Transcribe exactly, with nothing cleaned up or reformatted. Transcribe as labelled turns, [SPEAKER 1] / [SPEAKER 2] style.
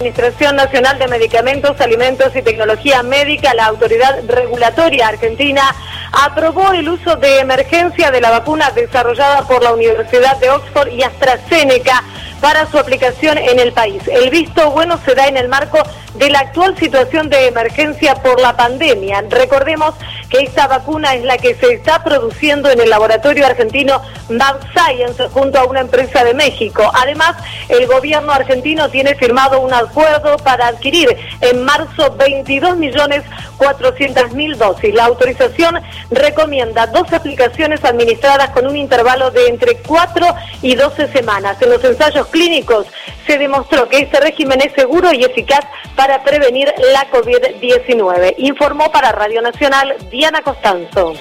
[SPEAKER 1] Administración Nacional de Medicamentos, Alimentos y Tecnología Médica, la autoridad regulatoria argentina, aprobó el uso de emergencia de la vacuna desarrollada por la Universidad de Oxford y AstraZeneca para su aplicación en el país. El visto bueno se da en el marco de la actual situación de emergencia por la pandemia. Recordemos que esta vacuna es la que se está produciendo en el laboratorio argentino MabScience junto a una empresa de México. Además, el gobierno argentino tiene firmado un acuerdo para adquirir en marzo veintidós millones cuatrocientas mil dosis. La autorización recomienda dos aplicaciones administradas con un intervalo de entre cuatro y doce semanas. En los ensayos clínicos se demostró que este régimen es seguro y eficaz para prevenir la COVID diecinueve. Informó para Radio Nacional Diana Costanzo.